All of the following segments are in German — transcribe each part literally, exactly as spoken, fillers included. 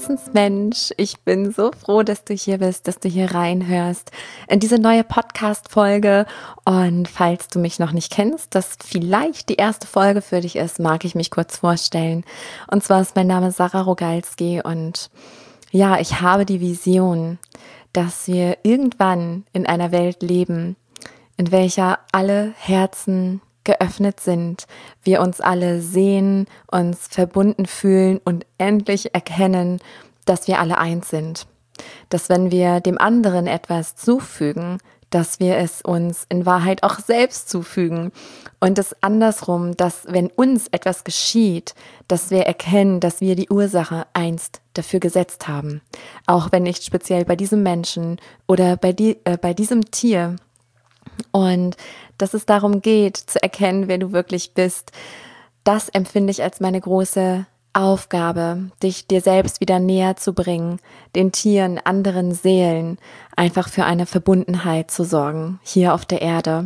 Herzensmensch. Ich bin so froh, dass du hier bist, dass du hier reinhörst in diese neue Podcast-Folge. Und falls du mich noch nicht kennst, das vielleicht die erste Folge für dich ist, mag ich mich kurz vorstellen. Und zwar ist mein Name Sarah Rogalski und ja, ich habe die Vision, dass wir irgendwann in einer Welt leben, in welcher alle Herzen geöffnet sind, wir uns alle sehen, uns verbunden fühlen und endlich erkennen, dass wir alle eins sind. Dass wenn wir dem anderen etwas zufügen, dass wir es uns in Wahrheit auch selbst zufügen. Und das andersrum, dass wenn uns etwas geschieht, dass wir erkennen, dass wir die Ursache einst dafür gesetzt haben. Auch wenn nicht speziell bei diesem Menschen oder bei, die, äh, bei diesem Tier. Und dass es darum geht, zu erkennen, wer du wirklich bist, das empfinde ich als meine große Aufgabe, dich dir selbst wieder näher zu bringen, den Tieren, anderen Seelen, einfach für eine Verbundenheit zu sorgen, hier auf der Erde.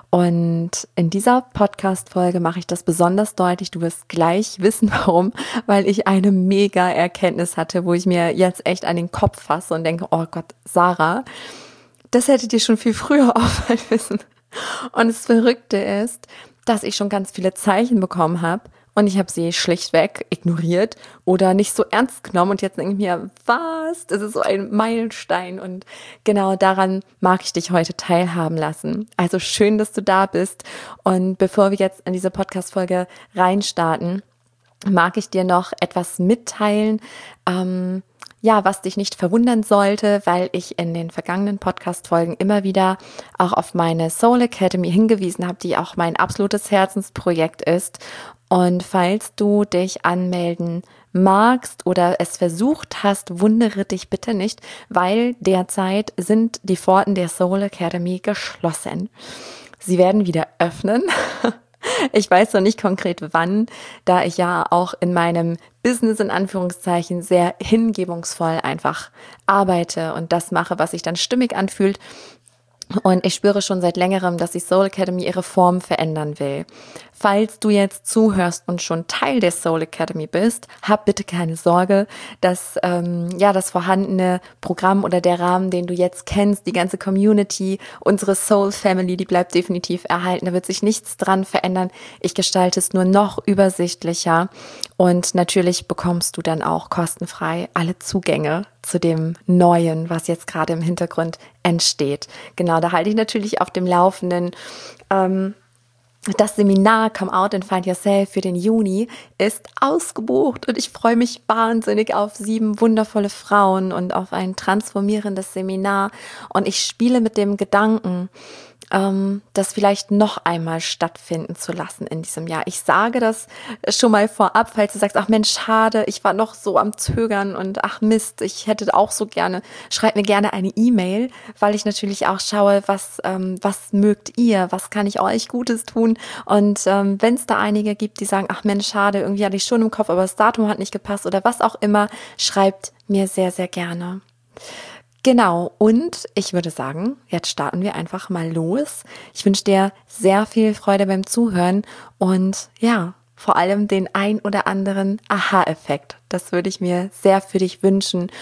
Und in dieser Podcast-Folge mache ich das besonders deutlich. Du wirst gleich wissen, warum, weil ich eine mega Erkenntnis hatte, wo ich mir jetzt echt an den Kopf fasse und denke, oh Gott, Sarah, das hättet ihr schon viel früher auffallen müssen. Und das Verrückte ist, dass ich schon ganz viele Zeichen bekommen habe und ich habe sie schlichtweg ignoriert oder nicht so ernst genommen. Und jetzt denke ich mir, was? Das ist so ein Meilenstein. Und genau daran mag ich dich heute teilhaben lassen. Also schön, dass du da bist. Und bevor wir jetzt in diese Podcast-Folge reinstarten, mag ich dir noch etwas mitteilen, ähm, ja, was dich nicht verwundern sollte, weil ich in den vergangenen Podcast-Folgen immer wieder auch auf meine Soul Academy hingewiesen habe, die auch mein absolutes Herzensprojekt ist. Und falls du dich anmelden magst oder es versucht hast, wundere dich bitte nicht, weil derzeit sind die Pforten der Soul Academy geschlossen. Sie werden wieder öffnen. Ich weiß noch nicht konkret wann, da ich ja auch in meinem Business in Anführungszeichen sehr hingebungsvoll einfach arbeite und das mache, was sich dann stimmig anfühlt. Und ich spüre schon seit längerem, dass die Soul Academy ihre Form verändern will. Falls du jetzt zuhörst und schon Teil der Soul Academy bist, hab bitte keine Sorge, dass ähm, ja das vorhandene Programm oder der Rahmen, den du jetzt kennst, die ganze Community, unsere Soul Family, die bleibt definitiv erhalten. Da wird sich nichts dran verändern. Ich gestalte es nur noch übersichtlicher und natürlich bekommst du dann auch kostenfrei alle Zugänge zu dem Neuen, was jetzt gerade im Hintergrund entsteht. Genau, da halte ich natürlich auf dem Laufenden. Ähm, Das Seminar Come Out and Find Yourself für den Juni ist ausgebucht und ich freue mich wahnsinnig auf sieben wundervolle Frauen und auf ein transformierendes Seminar. Und ich spiele mit dem Gedanken, ähm, das vielleicht noch einmal stattfinden zu lassen in diesem Jahr. Ich sage das schon mal vorab, falls du sagst, ach Mensch, schade, ich war noch so am Zögern und ach Mist, ich hätte auch so gerne, schreib mir gerne eine E-Mail, weil ich natürlich auch schaue, was, ähm, was mögt ihr, was kann ich euch Gutes tun und ähm, wenn es da einige gibt, die sagen, ach Mensch, schade, irgendwie hatte ich schon im Kopf, aber das Datum hat nicht gepasst oder was auch immer, schreibt mir sehr, sehr gerne. Genau, und ich würde sagen, jetzt starten wir einfach mal los. Ich wünsche dir sehr viel Freude beim Zuhören und ja, vor allem den ein oder anderen Aha-Effekt. Das würde ich mir sehr für dich wünschen.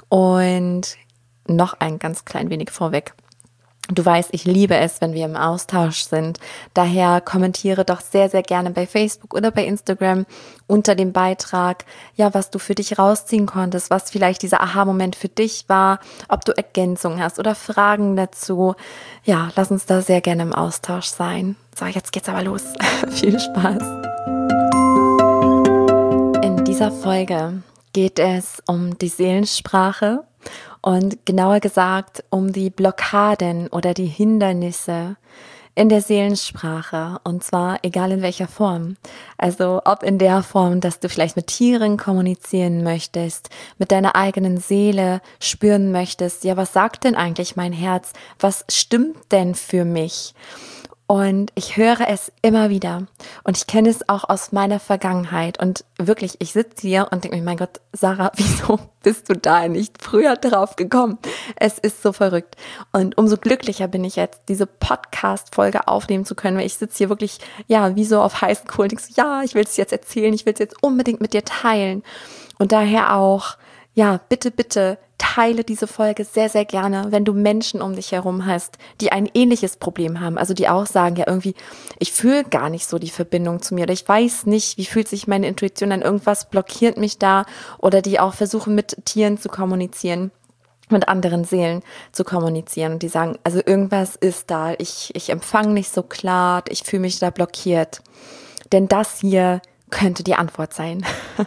Und noch ein ganz klein wenig vorweg. Du weißt, ich liebe es, wenn wir im Austausch sind. Daher kommentiere doch sehr, sehr gerne bei Facebook oder bei Instagram unter dem Beitrag, ja, was du für dich rausziehen konntest, was vielleicht dieser Aha-Moment für dich war, ob du Ergänzungen hast oder Fragen dazu. Ja, lass uns da sehr gerne im Austausch sein. So, jetzt geht's aber los. Viel Spaß. In dieser Folge geht es um die Seelensprache. Und genauer gesagt um die Blockaden oder die Hindernisse in der Seelensprache und zwar egal in welcher Form. Also ob in der Form, dass du vielleicht mit Tieren kommunizieren möchtest, mit deiner eigenen Seele spüren möchtest, ja, was sagt denn eigentlich mein Herz? Was stimmt denn für mich? Und ich höre es immer wieder und ich kenne es auch aus meiner Vergangenheit und wirklich, ich sitze hier und denke mir, mein Gott, Sarah, wieso bist du da nicht früher drauf gekommen? Es ist so verrückt und umso glücklicher bin ich jetzt, diese Podcast-Folge aufnehmen zu können, weil ich sitze hier wirklich, ja, wie so auf heißen Kohlen, denke so, ja, ich will es jetzt erzählen, ich will es jetzt unbedingt mit dir teilen und daher auch, ja, bitte, bitte teile diese Folge sehr, sehr gerne, wenn du Menschen um dich herum hast, die ein ähnliches Problem haben. Also die auch sagen, ja irgendwie, ich fühle gar nicht so die Verbindung zu mir oder ich weiß nicht, wie fühlt sich meine Intuition an, irgendwas blockiert mich da, oder die auch versuchen, mit Tieren zu kommunizieren, mit anderen Seelen zu kommunizieren und die sagen, also irgendwas ist da, ich, ich empfange nicht so klar, ich fühle mich da blockiert. Denn das hier könnte die Antwort sein.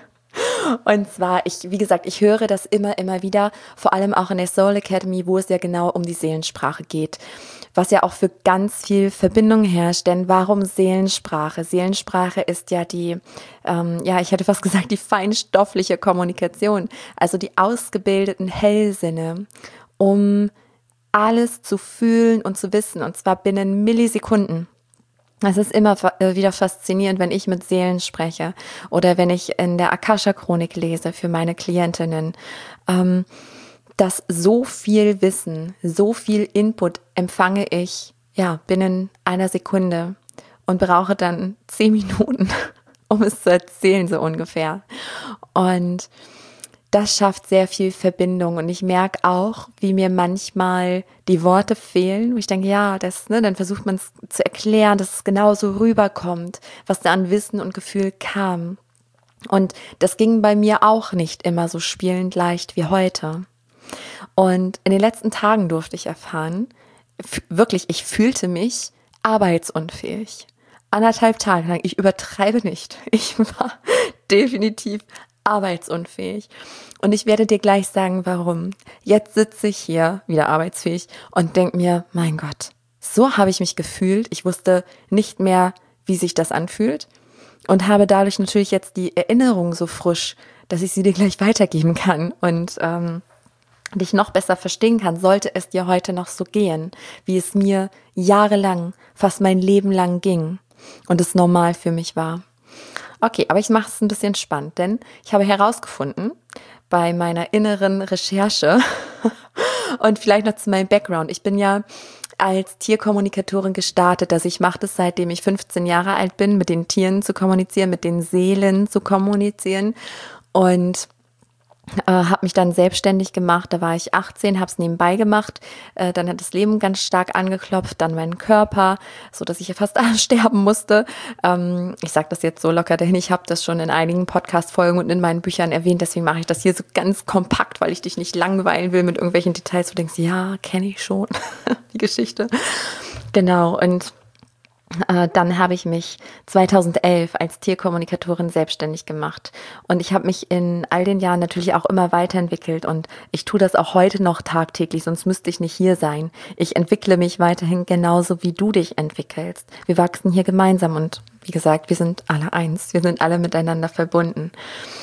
Und zwar, ich, wie gesagt, ich höre das immer, immer wieder, vor allem auch in der Soul Academy, wo es ja genau um die Seelensprache geht, was ja auch für ganz viel Verbindung herrscht. Denn warum Seelensprache? Seelensprache ist ja die, ähm, ja, ich hätte fast gesagt, die feinstoffliche Kommunikation, also die ausgebildeten Hellsinne, um alles zu fühlen und zu wissen, und zwar binnen Millisekunden. Es ist immer wieder faszinierend, wenn ich mit Seelen spreche oder wenn ich in der Akasha-Chronik lese für meine Klientinnen, ähm, dass so viel Wissen, so viel Input empfange ich ja binnen einer Sekunde und brauche dann zehn Minuten, um es zu erzählen, so ungefähr. Und das schafft sehr viel Verbindung und ich merke auch, wie mir manchmal die Worte fehlen, wo ich denke, ja, das, ne, dann versucht man es zu erklären, dass es genauso rüberkommt, was da an Wissen und Gefühl kam. Und das ging bei mir auch nicht immer so spielend leicht wie heute. Und in den letzten Tagen durfte ich erfahren, f- wirklich, ich fühlte mich arbeitsunfähig. Anderthalb Tage lang, ich übertreibe nicht, ich war definitiv arbeitsunfähig. Und ich werde dir gleich sagen, warum. Jetzt sitze ich hier, wieder arbeitsfähig, und denke mir, mein Gott, so habe ich mich gefühlt. Ich wusste nicht mehr, wie sich das anfühlt und habe dadurch natürlich jetzt die Erinnerung so frisch, dass ich sie dir gleich weitergeben kann und ähm, dich noch besser verstehen kann, sollte es dir heute noch so gehen, wie es mir jahrelang, fast mein Leben lang ging und es normal für mich war. Okay, aber ich mache es ein bisschen spannend, denn ich habe herausgefunden bei meiner inneren Recherche und vielleicht noch zu meinem Background. Ich bin ja als Tierkommunikatorin gestartet, also ich mache das, seitdem ich fünfzehn Jahre alt bin, mit den Tieren zu kommunizieren, mit den Seelen zu kommunizieren, und äh, habe mich dann selbstständig gemacht. Da war ich achtzehn, habe es nebenbei gemacht. Äh, dann hat das Leben ganz stark angeklopft, dann meinen Körper, so dass ich ja fast sterben musste. Ähm, ich sage das jetzt so locker, denn ich habe das schon in einigen Podcast-Folgen und in meinen Büchern erwähnt. Deswegen mache ich das hier so ganz kompakt, weil ich dich nicht langweilen will mit irgendwelchen Details. Du denkst, ja, kenne ich schon die Geschichte. Genau, und Äh, dann habe ich mich zweitausendelf als Tierkommunikatorin selbstständig gemacht und ich habe mich in all den Jahren natürlich auch immer weiterentwickelt und ich tue das auch heute noch tagtäglich, sonst müsste ich nicht hier sein. Ich entwickle mich weiterhin genauso, wie du dich entwickelst. Wir wachsen hier gemeinsam und wie gesagt, wir sind alle eins, wir sind alle miteinander verbunden.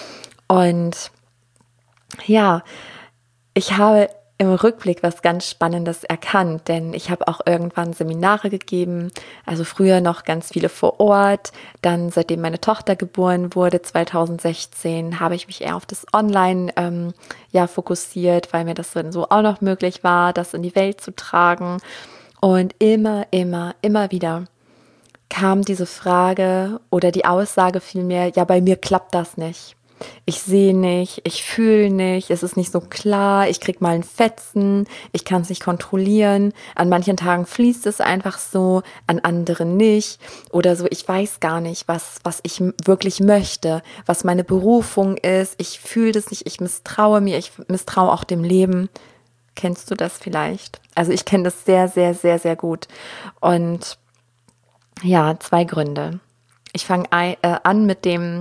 Und ja, ich habe im Rückblick was ganz Spannendes erkannt, denn ich habe auch irgendwann Seminare gegeben, also früher noch ganz viele vor Ort, dann seitdem meine Tochter geboren wurde, zweitausendsechzehn, habe ich mich eher auf das Online ähm, ja fokussiert, weil mir das dann so auch noch möglich war, das in die Welt zu tragen, und immer, immer, immer wieder kam diese Frage oder die Aussage vielmehr, ja, bei mir klappt das nicht. Ich sehe nicht, ich fühle nicht, es ist nicht so klar, ich krieg mal einen Fetzen, ich kann es nicht kontrollieren, an manchen Tagen fließt es einfach so, an anderen nicht, oder so, ich weiß gar nicht, was, was ich wirklich möchte, was meine Berufung ist, ich fühle das nicht, ich misstraue mir, ich misstraue auch dem Leben. Kennst du das vielleicht? Also ich kenne das sehr, sehr, sehr, sehr gut. Und ja, zwei Gründe. Ich fange äh, an mit dem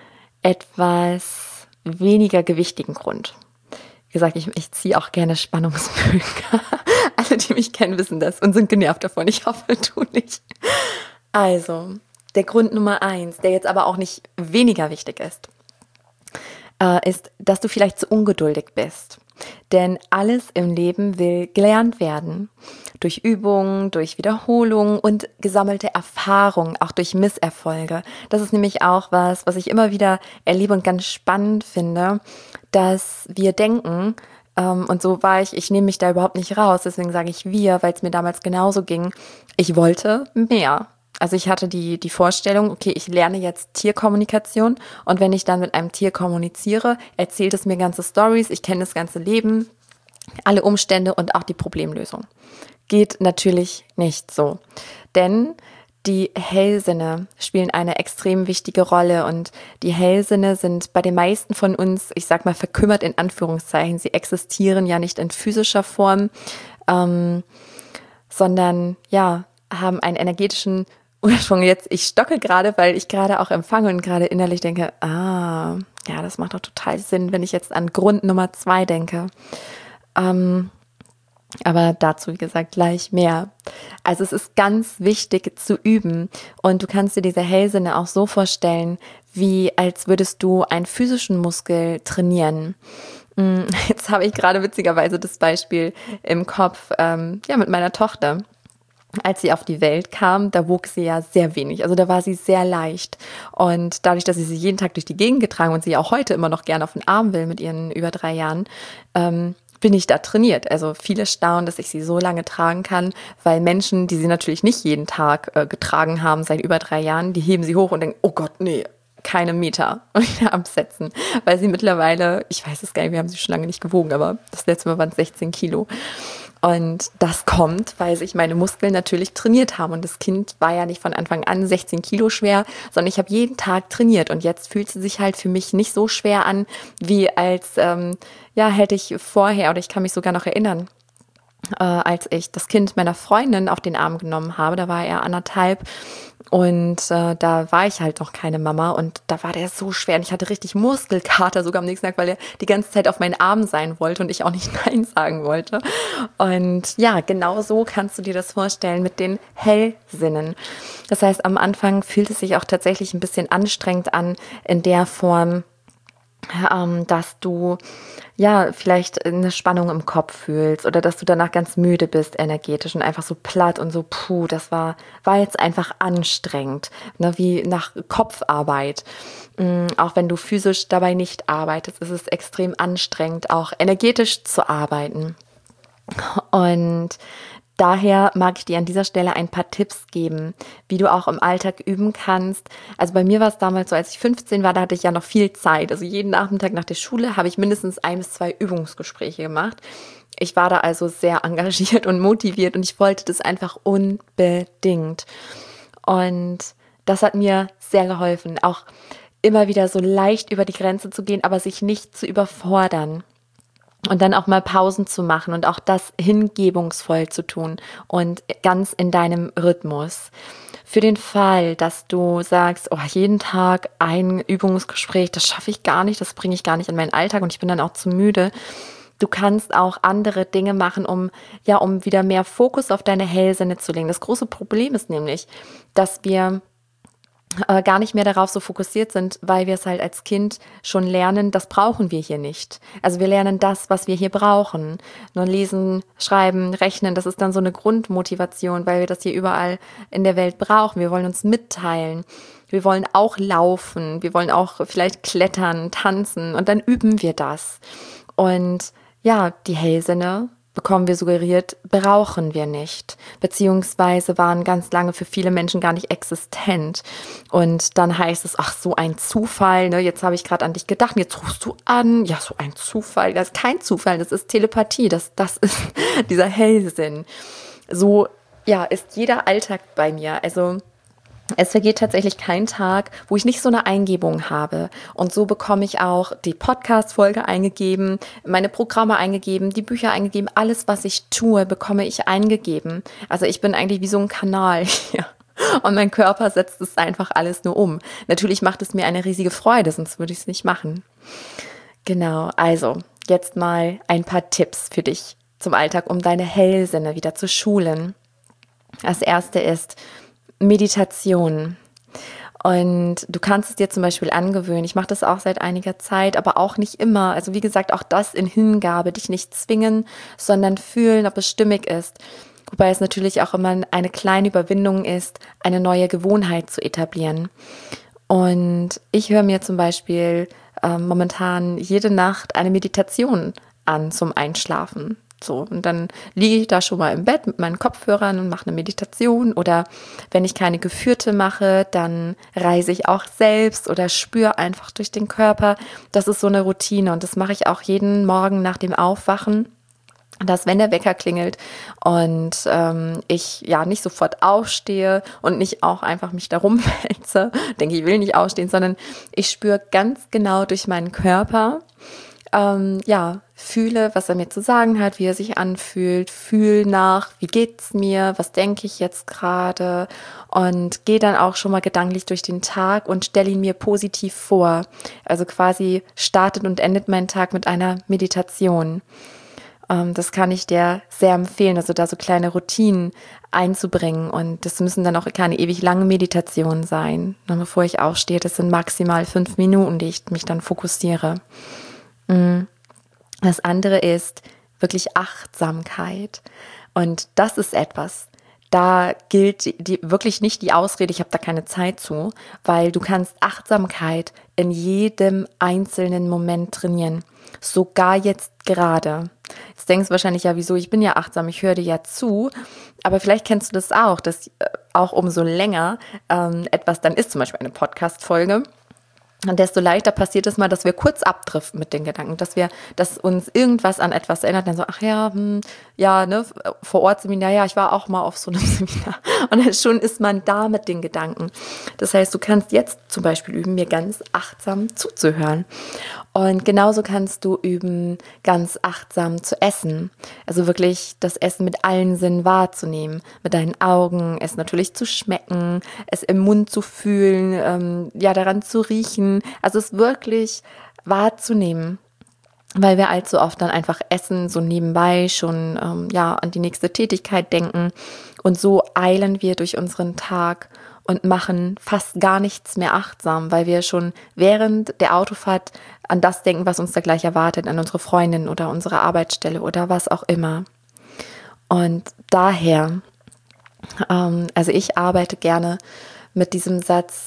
etwas weniger gewichtigen Grund. Wie gesagt, ich, ich ziehe auch gerne Spannungsbögen. Alle, die mich kennen, wissen das und sind genervt davon. Ich hoffe, du nicht. Also, der Grund Nummer eins, der jetzt aber auch nicht weniger wichtig ist, äh, ist, dass du vielleicht zu ungeduldig bist. Denn alles im Leben will gelernt werden. Durch Übungen, durch Wiederholungen und gesammelte Erfahrungen, auch durch Misserfolge. Das ist nämlich auch was, was ich immer wieder erlebe und ganz spannend finde, dass wir denken, ähm, und so war ich, ich nehme mich da überhaupt nicht raus, deswegen sage ich wir, weil es mir damals genauso ging, ich wollte mehr. Also ich hatte die, die Vorstellung, okay, ich lerne jetzt Tierkommunikation und wenn ich dann mit einem Tier kommuniziere, erzählt es mir ganze Storys, ich kenne das ganze Leben, alle Umstände und auch die Problemlösung. Geht natürlich nicht so, denn die Hellsinne spielen eine extrem wichtige Rolle und die Hellsinne sind bei den meisten von uns, ich sag mal, verkümmert in Anführungszeichen. Sie existieren ja nicht in physischer Form, ähm, sondern ja, haben einen energetischen Ursprung. Jetzt, ich stocke gerade, weil ich gerade auch empfange und gerade innerlich denke, ah, ja, das macht doch total Sinn, wenn ich jetzt an Grund Nummer zwei denke. Ähm, Aber dazu, wie gesagt, gleich mehr. Also es ist ganz wichtig zu üben und du kannst dir diese Hellsinne auch so vorstellen, wie als würdest du einen physischen Muskel trainieren. Jetzt habe ich gerade witzigerweise das Beispiel im Kopf, ähm, ja, mit meiner Tochter. Als sie auf die Welt kam, da wog sie ja sehr wenig. Also da war sie sehr leicht. Und dadurch, dass ich sie jeden Tag durch die Gegend getragen und sie auch heute immer noch gerne auf den Arm will mit ihren über drei Jahren, ähm, bin ich da trainiert. Also viele staunen, dass ich sie so lange tragen kann, weil Menschen, die sie natürlich nicht jeden Tag äh, getragen haben seit über drei Jahren, die heben sie hoch und denken, oh Gott, nee, keine Meter und wieder absetzen. Weil sie mittlerweile, ich weiß es gar nicht, wir haben sie schon lange nicht gewogen, aber das letzte Mal waren es sechzehn Kilo. Und das kommt, weil sich meine Muskeln natürlich trainiert haben. Und das Kind war ja nicht von Anfang an sechzehn Kilo schwer, sondern ich habe jeden Tag trainiert. Und jetzt fühlt sie sich halt für mich nicht so schwer an, wie als, ähm, ja, hätte ich vorher, oder ich kann mich sogar noch erinnern, äh, als ich das Kind meiner Freundin auf den Arm genommen habe. Da war er anderthalb. Und äh, da war ich halt noch keine Mama und da war der so schwer und ich hatte richtig Muskelkater sogar am nächsten Tag, weil er die ganze Zeit auf meinen Arm sein wollte und ich auch nicht Nein sagen wollte. Und ja, genau so kannst du dir das vorstellen mit den Hellsinnen. Das heißt, am Anfang fühlt es sich auch tatsächlich ein bisschen anstrengend an in der Form, ähm, dass du ja vielleicht eine Spannung im Kopf fühlst oder dass du danach ganz müde bist energetisch und einfach so platt und so, puh, das war, war jetzt einfach anstrengend, ne, wie nach Kopfarbeit. Ähm, auch wenn du physisch dabei nicht arbeitest, ist es extrem anstrengend, auch energetisch zu arbeiten. Und daher mag ich dir an dieser Stelle ein paar Tipps geben, wie du auch im Alltag üben kannst. Also bei mir war es damals so, als ich fünfzehn war, da hatte ich ja noch viel Zeit. Also jeden Nachmittag nach der Schule habe ich mindestens ein bis zwei Übungsgespräche gemacht. Ich war da also sehr engagiert und motiviert und ich wollte das einfach unbedingt. Und das hat mir sehr geholfen, auch immer wieder so leicht über die Grenze zu gehen, aber sich nicht zu überfordern. Und dann auch mal Pausen zu machen und auch das hingebungsvoll zu tun und ganz in deinem Rhythmus. Für den Fall, dass du sagst, oh, jeden Tag ein Übungsgespräch, das schaffe ich gar nicht, das bringe ich gar nicht in meinen Alltag und ich bin dann auch zu müde. Du kannst auch andere Dinge machen, um, ja, um wieder mehr Fokus auf deine Hellsinne zu legen. Das große Problem ist nämlich, dass wir äh, gar nicht mehr darauf so fokussiert sind, weil wir es halt als Kind schon lernen, das brauchen wir hier nicht. Also wir lernen das, was wir hier brauchen. Nur lesen, schreiben, rechnen, das ist dann so eine Grundmotivation, weil wir das hier überall in der Welt brauchen. Wir wollen uns mitteilen. Wir wollen auch laufen. Wir wollen auch vielleicht klettern, tanzen und dann üben wir das. Und ja, die Hellsinne bekommen wir suggeriert, brauchen wir nicht, beziehungsweise waren ganz lange für viele Menschen gar nicht existent. Und dann heißt es, ach, so ein Zufall, ne? Jetzt habe ich gerade an dich gedacht, jetzt rufst du an, ja, so ein Zufall, das ist kein Zufall, das ist Telepathie, das, das ist dieser Hellsinn. So, ja, ist jeder Alltag bei mir, also es vergeht tatsächlich kein Tag, wo ich nicht so eine Eingebung habe. Und so bekomme ich auch die Podcast-Folge eingegeben, meine Programme eingegeben, die Bücher eingegeben. Alles, was ich tue, bekomme ich eingegeben. Also ich bin eigentlich wie so ein Kanal hier. Und mein Körper setzt es einfach alles nur um. Natürlich macht es mir eine riesige Freude, sonst würde ich es nicht machen. Genau, also jetzt mal ein paar Tipps für dich zum Alltag, um deine Hellsinne wieder zu schulen. Das erste ist Meditation. Und du kannst es dir zum Beispiel angewöhnen. Ich mache das auch seit einiger Zeit, aber auch nicht immer. Also wie gesagt, auch das in Hingabe, dich nicht zwingen, sondern fühlen, ob es stimmig ist. Wobei es natürlich auch immer eine kleine Überwindung ist, eine neue Gewohnheit zu etablieren. Und ich höre mir zum Beispiel äh, momentan jede Nacht eine Meditation an zum Einschlafen. So, und dann liege ich da schon mal im Bett mit meinen Kopfhörern und mache eine Meditation. Oder wenn ich keine geführte mache, dann reise ich auch selbst oder spüre einfach durch den Körper. Das ist so eine Routine und das mache ich auch jeden Morgen nach dem Aufwachen. Dass wenn der Wecker klingelt und ähm, ich ja nicht sofort aufstehe und nicht auch einfach mich da rumwälze, denke ich will nicht aufstehen, sondern ich spüre ganz genau durch meinen Körper, ähm, ja, fühle, was er mir zu sagen hat, wie er sich anfühlt, fühle nach, wie geht's mir, was denke ich jetzt gerade und gehe dann auch schon mal gedanklich durch den Tag und stelle ihn mir positiv vor. Also quasi startet und endet mein Tag mit einer Meditation. Das kann ich dir sehr empfehlen, also da so kleine Routinen einzubringen und das müssen dann auch keine ewig langen Meditationen sein. Noch bevor ich aufstehe, das sind maximal fünf Minuten, die ich mich dann fokussiere. Das andere ist wirklich Achtsamkeit und das ist etwas, da gilt die, wirklich nicht die Ausrede, ich habe da keine Zeit zu, weil du kannst Achtsamkeit in jedem einzelnen Moment trainieren, sogar jetzt gerade. Jetzt denkst du wahrscheinlich, ja, wieso, ich bin ja achtsam, ich höre dir ja zu, aber vielleicht kennst du das auch, dass äh, auch umso länger ähm, etwas dann ist, zum Beispiel eine Podcast-Folge, und desto leichter passiert es mal, dass wir kurz abdriften mit den Gedanken, dass wir, dass uns irgendwas an etwas erinnert, dann so, ach ja, hm, ja, ne, vor Ort Seminar, ja, ich war auch mal auf so einem Seminar und dann schon ist man da mit den Gedanken. Das heißt, du kannst jetzt zum Beispiel üben, mir ganz achtsam zuzuhören und genauso kannst du üben, ganz achtsam zu essen, also wirklich das Essen mit allen Sinnen wahrzunehmen, mit deinen Augen, es natürlich zu schmecken, es im Mund zu fühlen, ähm, ja, daran zu riechen, also es wirklich wahrzunehmen, weil wir allzu oft dann einfach essen, so nebenbei schon ähm, ja an die nächste Tätigkeit denken und so eilen wir durch unseren Tag und machen fast gar nichts mehr achtsam, weil wir schon während der Autofahrt an das denken, was uns da gleich erwartet, an unsere Freundin oder unsere Arbeitsstelle oder was auch immer. Und daher, ähm, also ich arbeite gerne mit diesem Satz.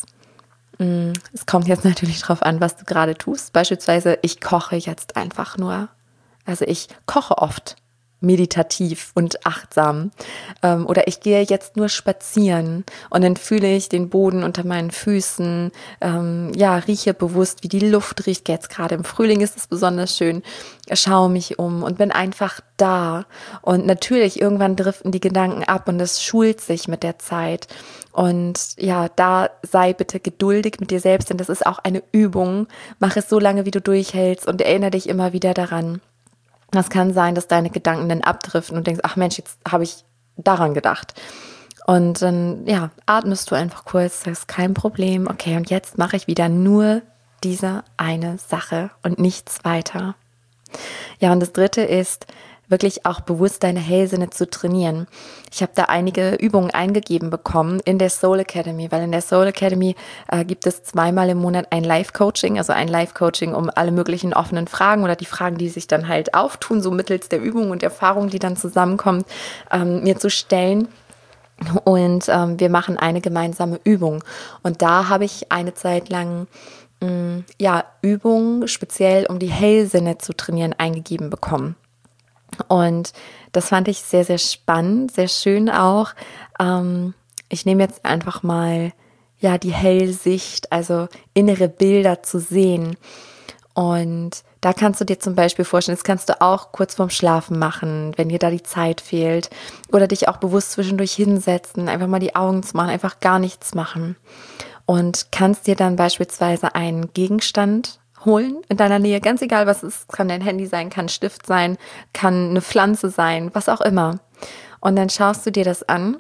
Es kommt jetzt natürlich drauf an, was du gerade tust. Beispielsweise, ich koche jetzt einfach nur. Also ich koche oft meditativ und achtsam. Ähm, oder ich gehe jetzt nur spazieren und dann fühle ich den Boden unter meinen Füßen. Ähm, ja, rieche bewusst, wie die Luft riecht. Jetzt gerade im Frühling ist es besonders schön. Schaue mich um und bin einfach da. Und natürlich, irgendwann driften die Gedanken ab und es schult sich mit der Zeit. Und ja, da sei bitte geduldig mit dir selbst, denn das ist auch eine Übung. Mach es so lange, wie du durchhältst und erinnere dich immer wieder daran. Das kann sein, dass deine Gedanken dann abdriften und denkst, ach Mensch, jetzt habe ich daran gedacht. Und dann, ja, atmest du einfach kurz, das ist kein Problem. Okay, und jetzt mache ich wieder nur diese eine Sache und nichts weiter. Ja, und das dritte ist, wirklich auch bewusst deine Hellsinne zu trainieren. Ich habe da einige Übungen eingegeben bekommen in der Soul Academy, weil in der Soul Academy äh, gibt es zweimal im Monat ein Live-Coaching, also ein Live-Coaching, um alle möglichen offenen Fragen oder die Fragen, die sich dann halt auftun, so mittels der Übung und Erfahrung, die dann zusammenkommt, ähm, mir zu stellen. Und ähm, wir machen eine gemeinsame Übung. Und da habe ich eine Zeit lang mh, ja, Übungen speziell, um die Hellsinne zu trainieren, eingegeben bekommen. Und das fand ich sehr, sehr spannend, sehr schön auch. Ähm, ich nehme jetzt einfach mal ja die Hellsicht, also innere Bilder zu sehen. Und da kannst du dir zum Beispiel vorstellen, das kannst du auch kurz vorm Schlafen machen, wenn dir da die Zeit fehlt. Oder dich auch bewusst zwischendurch hinsetzen, einfach mal die Augen zu machen, einfach gar nichts machen. Und kannst dir dann beispielsweise einen Gegenstand holen in deiner Nähe, ganz egal was es ist, kann dein Handy sein, kann ein Stift sein, kann eine Pflanze sein, was auch immer. Und dann schaust du dir das an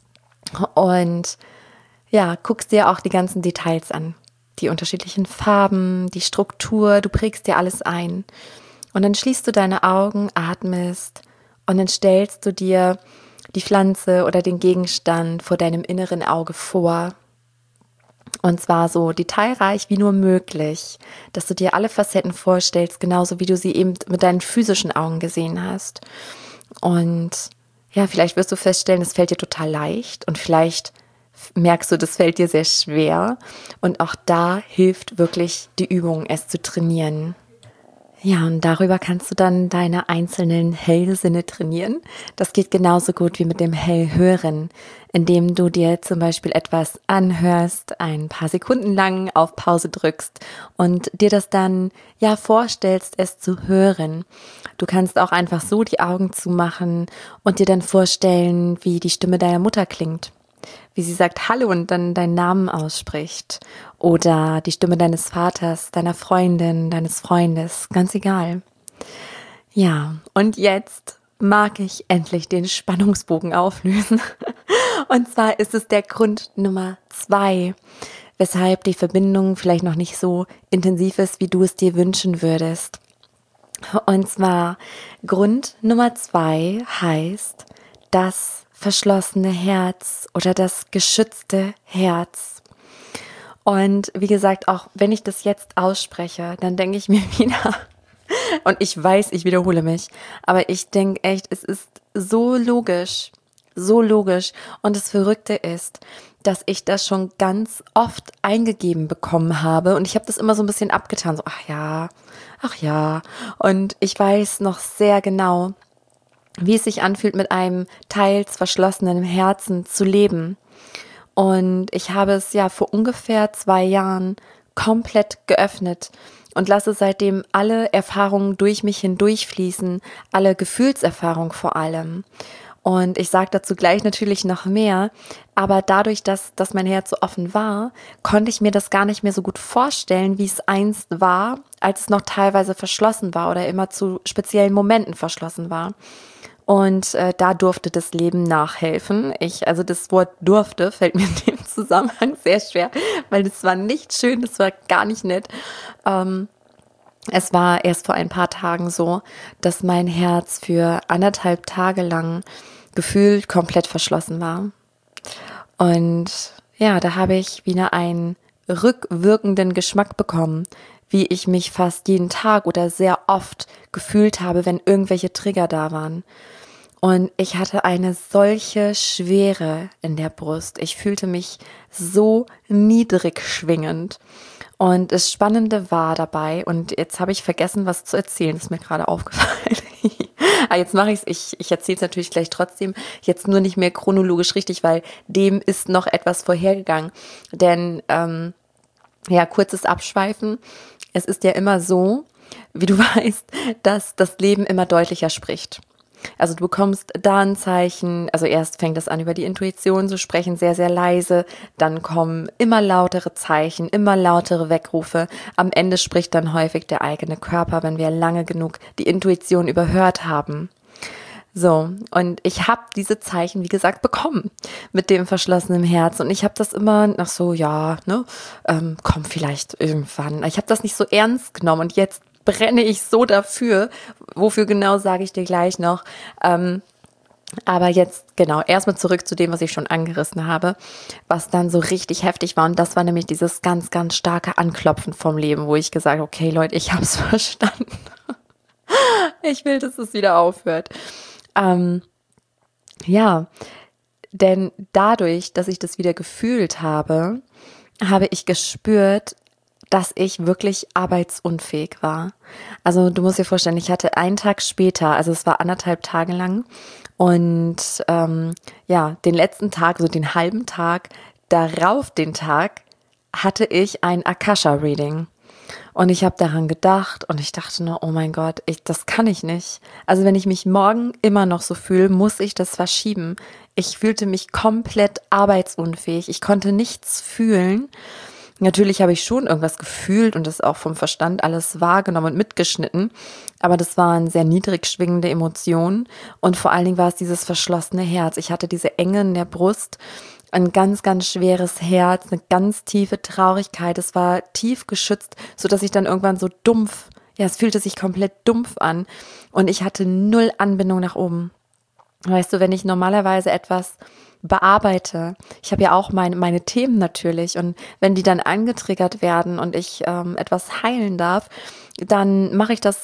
und ja, guckst dir auch die ganzen Details an, die unterschiedlichen Farben, die Struktur, du prägst dir alles ein. Und dann schließt du deine Augen, atmest und dann stellst du dir die Pflanze oder den Gegenstand vor deinem inneren Auge vor. Und zwar so detailreich wie nur möglich, dass du dir alle Facetten vorstellst, genauso wie du sie eben mit deinen physischen Augen gesehen hast. Und ja, vielleicht wirst du feststellen, es fällt dir total leicht und vielleicht merkst du, das fällt dir sehr schwer. Und auch da hilft wirklich die Übung, es zu trainieren. Ja, und darüber kannst du dann deine einzelnen Hellsinne trainieren. Das geht genauso gut wie mit dem Hellhören, indem du dir zum Beispiel etwas anhörst, ein paar Sekunden lang auf Pause drückst und dir das dann ja vorstellst, es zu hören. Du kannst auch einfach so die Augen zumachen und dir dann vorstellen, wie die Stimme deiner Mutter klingt. Wie sie sagt Hallo und dann deinen Namen ausspricht. Oder die Stimme deines Vaters, deiner Freundin, deines Freundes, ganz egal. Ja, und jetzt mag ich endlich den Spannungsbogen auflösen. Und zwar ist es der Grund Nummer zwei, weshalb die Verbindung vielleicht noch nicht so intensiv ist, wie du es dir wünschen würdest. Und zwar Grund Nummer zwei heißt, das verschlossene Herz oder das geschützte Herz. Und wie gesagt, auch wenn ich das jetzt ausspreche, dann denke ich mir wieder, und ich weiß, ich wiederhole mich, aber ich denke echt, es ist so logisch, so logisch. Und das Verrückte ist, dass ich das schon ganz oft eingegeben bekommen habe und ich habe das immer so ein bisschen abgetan, so ach ja, ach ja. Und ich weiß noch sehr genau, wie es sich anfühlt, mit einem teils verschlossenen Herzen zu leben. Und ich habe es ja vor ungefähr zwei Jahren komplett geöffnet und lasse seitdem alle Erfahrungen durch mich hindurchfließen, alle Gefühlserfahrungen vor allem. Und ich sage dazu gleich natürlich noch mehr, aber dadurch, dass, dass mein Herz so offen war, konnte ich mir das gar nicht mehr so gut vorstellen, wie es einst war, als es noch teilweise verschlossen war oder immer zu speziellen Momenten verschlossen war. Und äh, da durfte das Leben nachhelfen. Ich, also das Wort durfte fällt mir in dem Zusammenhang sehr schwer, weil das war nicht schön, das war gar nicht nett. Ähm, es war erst vor ein paar Tagen so, dass mein Herz für anderthalb Tage lang gefühlt komplett verschlossen war. Und ja, da habe ich wieder einen rückwirkenden Geschmack bekommen, wie ich mich fast jeden Tag oder sehr oft gefühlt habe, wenn irgendwelche Trigger da waren. Und ich hatte eine solche Schwere in der Brust. Ich fühlte mich so niedrig schwingend. Und das Spannende war dabei, und jetzt habe ich vergessen, was zu erzählen, ist mir gerade aufgefallen. Aber jetzt mache ich es, ich, ich erzähle es natürlich gleich trotzdem, jetzt nur nicht mehr chronologisch richtig, weil dem ist noch etwas vorhergegangen. Denn, ähm, ja, kurzes Abschweifen. Es ist ja immer so, wie du weißt, dass das Leben immer deutlicher spricht. Also du bekommst da ein Zeichen, also erst fängt es an, über die Intuition zu sprechen, sehr, sehr leise, dann kommen immer lautere Zeichen, immer lautere Weckrufe. Am Ende spricht dann häufig der eigene Körper, wenn wir lange genug die Intuition überhört haben. So, und ich habe diese Zeichen, wie gesagt, bekommen mit dem verschlossenen Herz. Und ich habe das immer nach so, ja, ne, ähm, komm vielleicht irgendwann. Ich habe das nicht so ernst genommen und jetzt brenne ich so dafür. Wofür genau, sage ich dir gleich noch. Ähm, aber jetzt, genau, erstmal zurück zu dem, was ich schon angerissen habe, was dann so richtig heftig war. Und das war nämlich dieses ganz, ganz starke Anklopfen vom Leben, wo ich gesagt habe, okay, Leute, ich habe es verstanden. Ich will, dass es wieder aufhört. Ähm, ja, denn dadurch, dass ich das wieder gefühlt habe, habe ich gespürt, dass ich wirklich arbeitsunfähig war. Also du musst dir vorstellen, ich hatte einen Tag später, also es war anderthalb Tage lang und ähm, ja, den letzten Tag, so den halben Tag, darauf den Tag, hatte ich ein Akasha-Reading. Und ich habe daran gedacht und ich dachte nur, oh mein Gott, ich, das kann ich nicht. Also wenn ich mich morgen immer noch so fühle, muss ich das verschieben. Ich fühlte mich komplett arbeitsunfähig. Ich konnte nichts fühlen. Natürlich habe ich schon irgendwas gefühlt und das auch vom Verstand alles wahrgenommen und mitgeschnitten, aber das waren sehr niedrig schwingende Emotionen und vor allen Dingen war es dieses verschlossene Herz. Ich hatte diese Enge in der Brust, ein ganz, ganz schweres Herz, eine ganz tiefe Traurigkeit. Es war tief geschützt, sodass ich dann irgendwann so dumpf, ja, es fühlte sich komplett dumpf an und ich hatte null Anbindung nach oben. Weißt du, wenn ich normalerweise etwas bearbeite. Ich habe ja auch meine, meine Themen natürlich und wenn die dann angetriggert werden und ich ähm, etwas heilen darf, dann mache ich das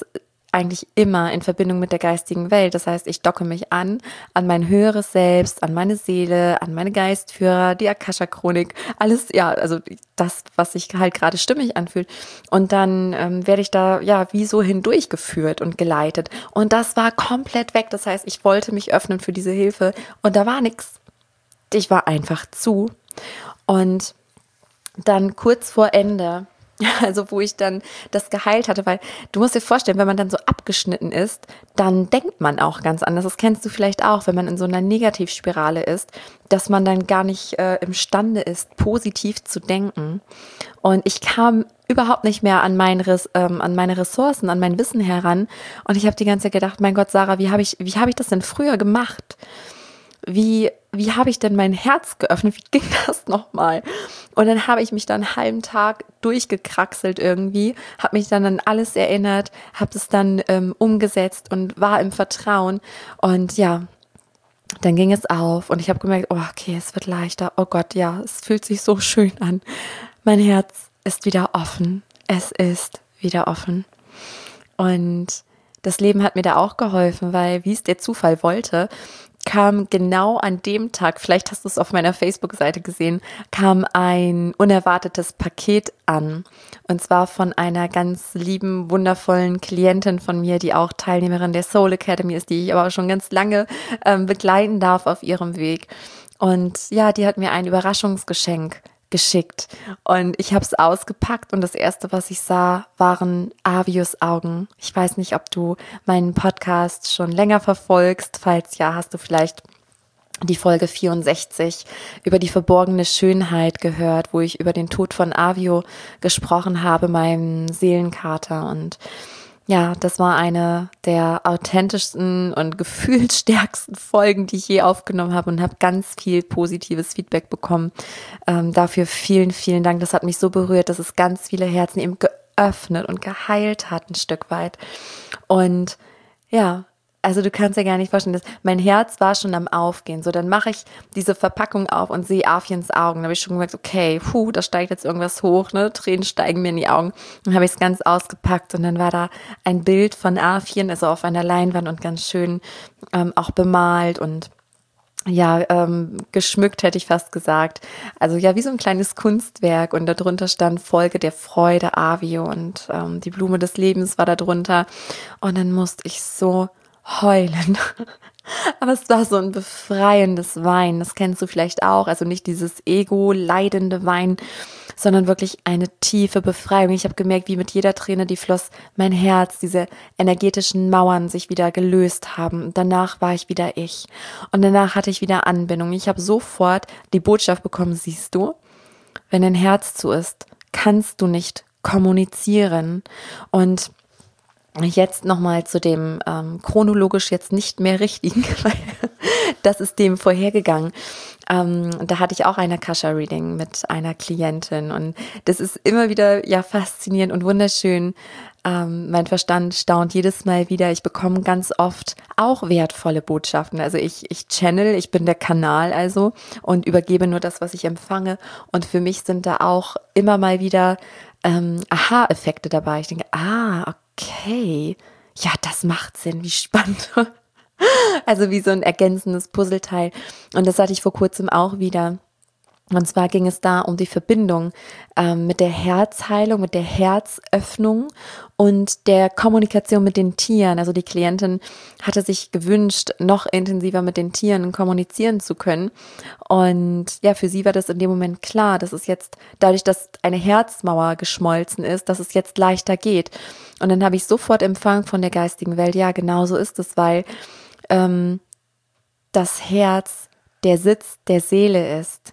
eigentlich immer in Verbindung mit der geistigen Welt. Das heißt, ich docke mich an, an mein höheres Selbst, an meine Seele, an meine Geistführer, die Akasha-Chronik, alles, ja, also das, was sich halt gerade stimmig anfühlt. Und dann ähm, werde ich da, ja, wie so hindurchgeführt und geleitet. Und das war komplett weg. Das heißt, ich wollte mich öffnen für diese Hilfe und da war nichts. Ich war einfach zu. Und dann kurz vor Ende, also wo ich dann das geheilt hatte, weil du musst dir vorstellen, wenn man dann so abgeschnitten ist, dann denkt man auch ganz anders. Das kennst du vielleicht auch, wenn man in so einer Negativspirale ist, dass man dann gar nicht äh, imstande ist, positiv zu denken. Und ich kam überhaupt nicht mehr an, mein Res, ähm, an meine Ressourcen, an mein Wissen heran. Und ich habe die ganze Zeit gedacht, mein Gott, Sarah, wie habe ich, wie habe ich das denn früher gemacht? Wie, wie habe ich denn mein Herz geöffnet? Wie ging das nochmal? Und dann habe ich mich dann einen halben Tag durchgekraxelt irgendwie, habe mich dann an alles erinnert, habe es dann ähm, umgesetzt und war im Vertrauen. Und ja, dann ging es auf und ich habe gemerkt, oh, okay, es wird leichter. Oh Gott, ja, es fühlt sich so schön an. Mein Herz ist wieder offen. Es ist wieder offen. Und das Leben hat mir da auch geholfen, weil, wie es der Zufall wollte, kam genau an dem Tag, vielleicht hast du es auf meiner Facebook-Seite gesehen, kam ein unerwartetes Paket an. Und zwar von einer ganz lieben, wundervollen Klientin von mir, die auch Teilnehmerin der Soul Academy ist, die ich aber auch schon ganz lange ähm, begleiten darf auf ihrem Weg. Und ja, die hat mir ein Überraschungsgeschenk geschickt und ich habe es ausgepackt und das erste, was ich sah, waren Avios Augen. Ich weiß nicht, ob du meinen Podcast schon länger verfolgst. Falls ja, hast du vielleicht die Folge vierundsechzig über die verborgene Schönheit gehört, wo ich über den Tod von Avio gesprochen habe, meinem Seelenkater. Und ja, das war eine der authentischsten und gefühlsstärksten Folgen, die ich je aufgenommen habe und habe ganz viel positives Feedback bekommen. Ähm, dafür vielen, vielen Dank. Das hat mich so berührt, dass es ganz viele Herzen eben geöffnet und geheilt hat ein Stück weit. Und ja, also du kannst dir gar nicht vorstellen, dass mein Herz war schon am Aufgehen. So, dann mache ich diese Verpackung auf und sehe Afiens Augen. Da habe ich schon gemerkt, okay, puh, da steigt jetzt irgendwas hoch, ne? Tränen steigen mir in die Augen. Dann habe ich es ganz ausgepackt und dann war da ein Bild von Afien, also auf einer Leinwand und ganz schön ähm, auch bemalt und ja, ähm, geschmückt hätte ich fast gesagt. Also ja, wie so ein kleines Kunstwerk und darunter stand Folge der Freude, Avio und ähm, die Blume des Lebens war da drunter und dann musste ich so heulen. Aber es war so ein befreiendes Weinen, das kennst du vielleicht auch, also nicht dieses ego-leidende Weinen, sondern wirklich eine tiefe Befreiung. Ich habe gemerkt, wie mit jeder Träne, die floss, mein Herz, diese energetischen Mauern sich wieder gelöst haben. Und danach war ich wieder ich. Und danach hatte ich wieder Anbindung. Ich habe sofort die Botschaft bekommen, siehst du, wenn dein Herz zu ist, kannst du nicht kommunizieren. Und jetzt nochmal zu dem ähm, chronologisch jetzt nicht mehr richtigen, weil das ist dem vorhergegangen. Ähm, da hatte ich auch ein Akasha-Reading mit einer Klientin und das ist immer wieder ja faszinierend und wunderschön. Ähm, mein Verstand staunt jedes Mal wieder. Ich bekomme ganz oft auch wertvolle Botschaften. Also ich, ich channel, ich bin der Kanal also und übergebe nur das, was ich empfange. Und für mich sind da auch immer mal wieder ähm, Aha-Effekte dabei. Ich denke, ah, okay. Okay, ja, das macht Sinn, wie spannend. Also wie so ein ergänzendes Puzzleteil. Und das hatte ich vor kurzem auch wieder. Und zwar ging es da um die Verbindung ähm, mit der Herzheilung, mit der Herzöffnung und der Kommunikation mit den Tieren. Also die Klientin hatte sich gewünscht, noch intensiver mit den Tieren kommunizieren zu können. Und ja, für sie war das in dem Moment klar, dass es jetzt, dadurch, dass eine Herzmauer geschmolzen ist, dass es jetzt leichter geht. Und dann habe ich sofort empfangen von der geistigen Welt, ja, genau so ist es, weil ähm, das Herz der Sitz der Seele ist.